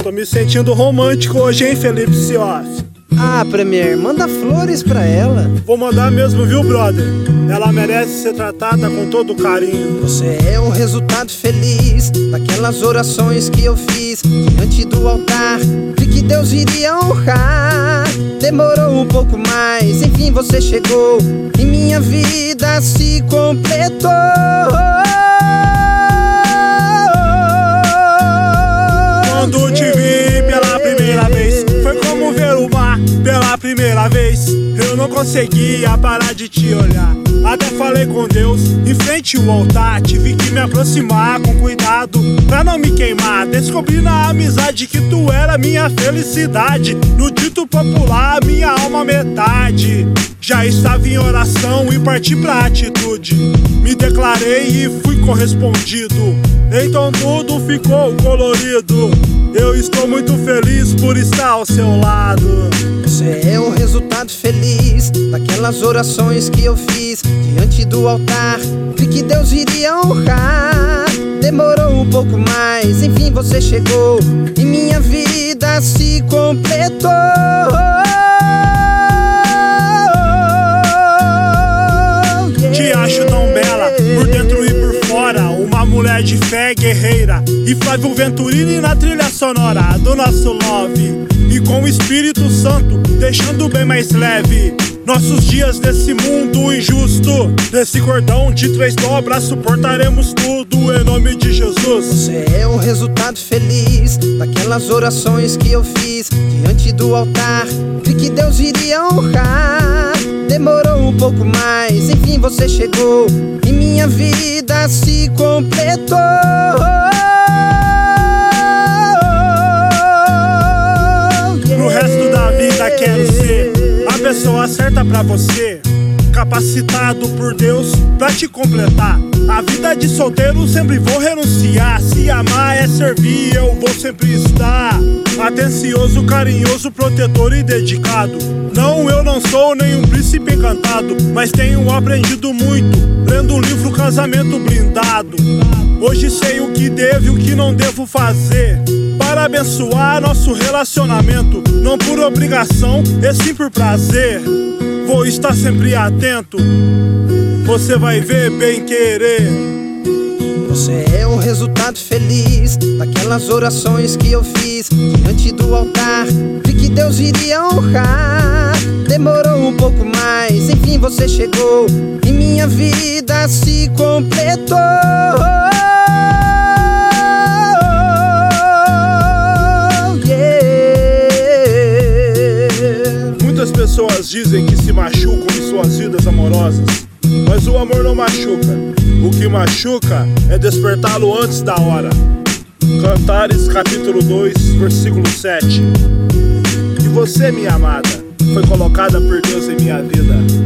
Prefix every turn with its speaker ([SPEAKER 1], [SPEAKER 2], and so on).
[SPEAKER 1] Tô me sentindo romântico hoje, hein, Felipe Cioff?
[SPEAKER 2] Ah, Premier, manda flores pra ela.
[SPEAKER 1] Vou mandar mesmo, viu, brother? Ela merece ser tratada com todo carinho.
[SPEAKER 2] Você é o resultado feliz daquelas orações que eu fiz diante do altar, de que Deus iria honrar. Demorou um pouco mais, enfim você chegou e minha vida se completou.
[SPEAKER 1] Quando te vi pela primeira vez, foi como ver o mar pela primeira vez. Eu não conseguia parar de te olhar. Até falei com Deus em frente ao altar. Tive que me aproximar com cuidado pra não me queimar. Descobri na amizade que tu era minha felicidade. No dito popular, minha alma metade. Já estava em oração e parti pra atitude. Me declarei e fui correspondido. Então tudo ficou colorido. Eu estou muito feliz por estar ao seu lado.
[SPEAKER 2] Você é o resultado feliz daquelas orações que eu fiz diante do altar, de que Deus iria honrar. Demorou um pouco mais, enfim você chegou e minha vida se completou.
[SPEAKER 1] Te acho tão bela, por dentro e por fora, uma mulher de fé guerreira. E Flávio Venturini na trilha sonora do nosso love. E com o Espírito Santo, deixando bem mais leve nossos dias desse mundo injusto. Desse cordão de 3 dobras suportaremos tudo em nome de Jesus.
[SPEAKER 2] Você é o resultado feliz daquelas orações que eu fiz diante do altar, de que Deus iria honrar. Demorou um pouco mais, enfim você chegou e minha vida se completou.
[SPEAKER 1] No resto da vida quero ser a pessoa certa pra você, capacitado por Deus pra te completar. A vida de solteiro sempre vou renunciar. Se amar é servir, eu vou sempre estar atencioso, carinhoso, protetor e dedicado. Não, eu não sou nenhum príncipe encantado, mas tenho aprendido muito lendo o livro Casamento Blindado. Hoje sei o que devo e o que não devo fazer para abençoar nosso relacionamento, não por obrigação, e sim por prazer. Vou estar sempre atento, você vai ver bem querer.
[SPEAKER 2] Você é o resultado feliz daquelas orações que eu fiz diante do altar, de que Deus iria honrar. Demorou um pouco mais, enfim você chegou e minha vida se completou.
[SPEAKER 1] Muitas pessoas dizem que se machucam em suas vidas amorosas, mas o amor não machuca. O que machuca é despertá-lo antes da hora. Cantares capítulo 2, versículo 7. E você, minha amada, foi colocada por Deus em minha vida.